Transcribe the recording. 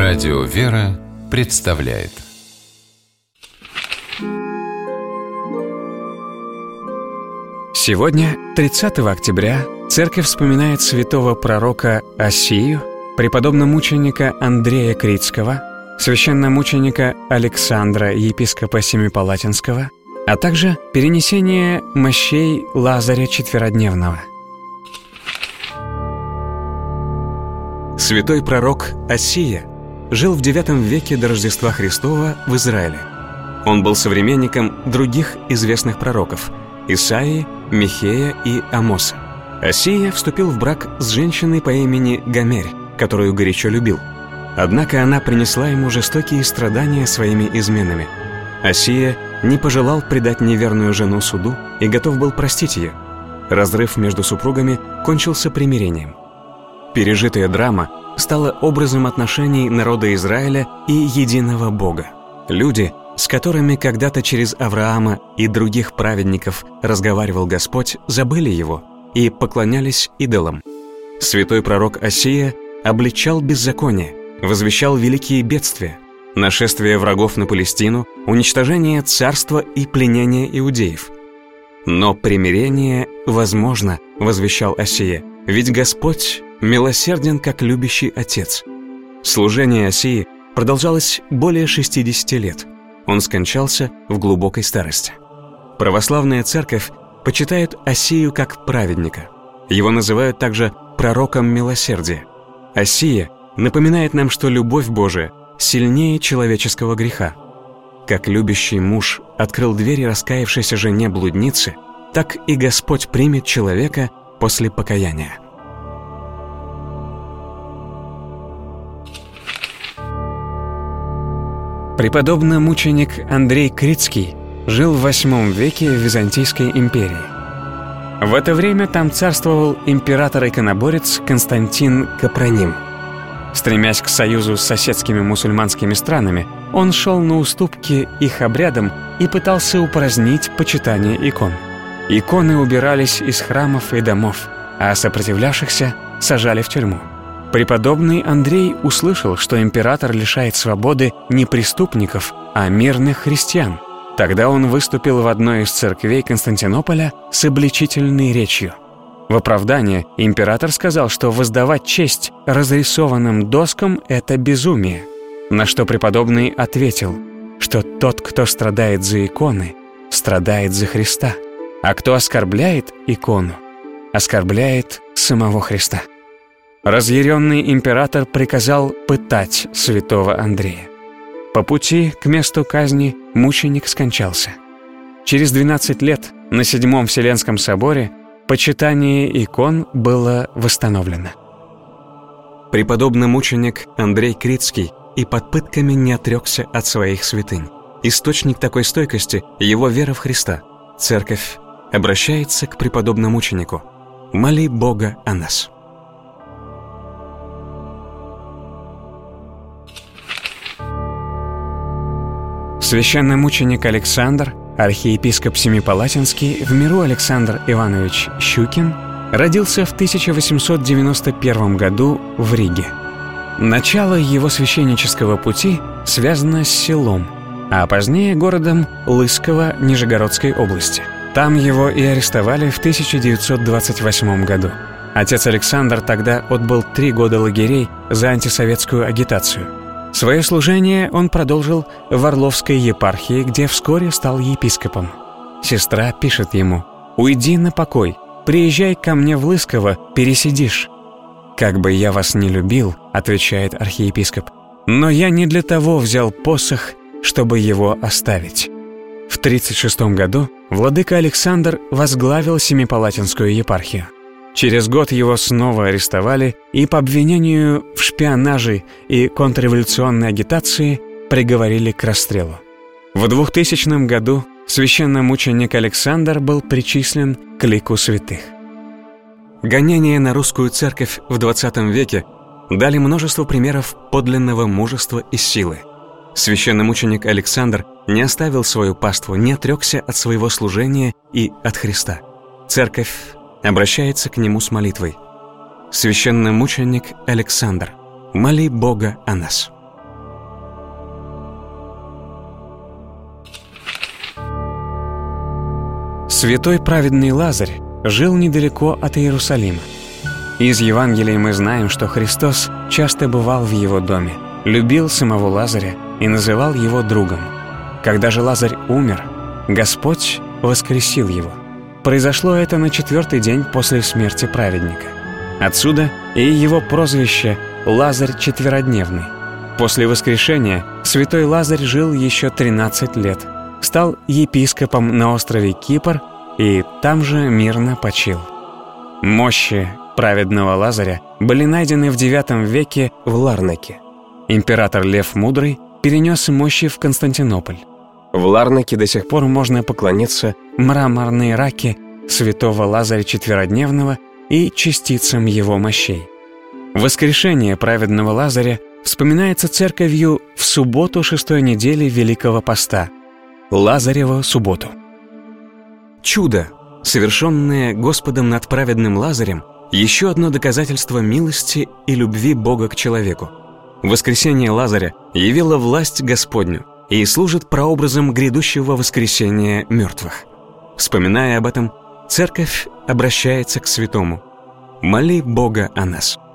Радио «Вера» представляет. Сегодня, 30 октября, Церковь вспоминает святого пророка Осию, преподобно-мученика Андрея Критского, священномученика Александра, епископа Семипалатинского, а также перенесение мощей Лазаря Четверодневного. Святой пророк Осия жил в IX веке до Рождества Христова в Израиле. Он был современником других известных пророков – Исаии, Михея и Амоса. Осия вступил в брак с женщиной по имени Гомерь, которую горячо любил. Однако она принесла ему жестокие страдания своими изменами. Осия не пожелал предать неверную жену суду и готов был простить ее. Разрыв между супругами кончился примирением. Пережитая драма стала образом отношений народа Израиля и единого Бога. Люди, с которыми когда-то через Авраама и других праведников разговаривал Господь, забыли его и поклонялись идолам. Святой пророк Осия обличал беззаконие, возвещал великие бедствия, нашествие врагов на Палестину, уничтожение царства и пленение иудеев. «Но примирение возможно», — возвещал Осия, «ведь Господь милосерден, как любящий отец». Служение Осии продолжалось более 60 лет. Он скончался в глубокой старости. Православная церковь почитает Осию как праведника. Его называют также пророком милосердия. Осия напоминает нам, что любовь Божия сильнее человеческого греха. Как любящий муж открыл двери раскаявшейся жене-блуднице, так и Господь примет человека после покаяния. Преподобно-мученик Андрей Критский жил в VIII веке в Византийской империи. В это время там царствовал император-иконоборец Константин Капроним. Стремясь к союзу с соседскими мусульманскими странами, он шел на уступки их обрядам и пытался упразднить почитание икон. Иконы убирались из храмов и домов, а сопротивлявшихся сажали в тюрьму. Преподобный Андрей услышал, что император лишает свободы не преступников, а мирных христиан. Тогда он выступил в одной из церквей Константинополя с обличительной речью. В оправдание император сказал, что воздавать честь разрисованным доскам – это безумие. На что преподобный ответил, что тот, кто страдает за иконы, страдает за Христа, а кто оскорбляет икону, оскорбляет самого Христа. Разъяренный император приказал пытать святого Андрея. По пути к месту казни мученик скончался. Через 12 лет на VII Вселенском соборе почитание икон было восстановлено. Преподобно-мученик Андрей Критский и под пытками не отрекся от своих святынь. Источник такой стойкости – его вера в Христа. Церковь обращается к преподобно-мученику: «Моли Бога о нас». Священномученик Александр, архиепископ Семипалатинский, в миру Александр Иванович Щукин, родился в 1891 году в Риге. Начало его священнического пути связано с селом, а позднее городом Лысково Нижегородской области. Там его и арестовали в 1928 году. Отец Александр тогда отбыл 3 года лагерей за антисоветскую агитацию. Свое служение он продолжил в Орловской епархии, где вскоре стал епископом. Сестра пишет ему: «Уйди на покой, приезжай ко мне в Лысково, пересидишь». «Как бы я вас не любил», — отвечает архиепископ, «но я не для того взял посох, чтобы его оставить». В 1936 году владыка Александр возглавил Семипалатинскую епархию. Через год его снова арестовали и по обвинению в шпионаже и контрреволюционной агитации приговорили к расстрелу. В 2000 году священномученик Александр был причислен к лику святых. Гонения на русскую церковь в XX веке дали множество примеров подлинного мужества и силы. Священномученик Александр не оставил свою паству, не отрекся от своего служения и от Христа. Церковь обращается к нему с молитвой: «Священномученик Александр, моли Бога о нас». Святой праведный Лазарь жил недалеко от Иерусалима. Из Евангелия мы знаем, что Христос часто бывал в его доме, любил самого Лазаря и называл его другом. Когда же Лазарь умер, Господь воскресил его. Произошло это на 4-й день после смерти праведника. Отсюда и его прозвище «Лазарь четверодневный». После воскрешения святой Лазарь жил еще 13 лет, стал епископом на острове Кипр и там же мирно почил. Мощи праведного Лазаря были найдены в IX веке в Ларнаке. Император Лев Мудрый перенес мощи в Константинополь. В Ларнаке до сих пор можно поклониться мраморной раке святого Лазаря четверодневного и частицам его мощей. Воскрешение праведного Лазаря вспоминается церковью в субботу 6-й недели Великого Поста, Лазареву субботу. Чудо, совершенное Господом над праведным Лазарем, еще одно доказательство милости и любви Бога к человеку. Воскресение Лазаря явило власть Господню и служит прообразом грядущего воскресения мертвых. Вспоминая об этом, Церковь обращается к святому: «Моли Бога о нас».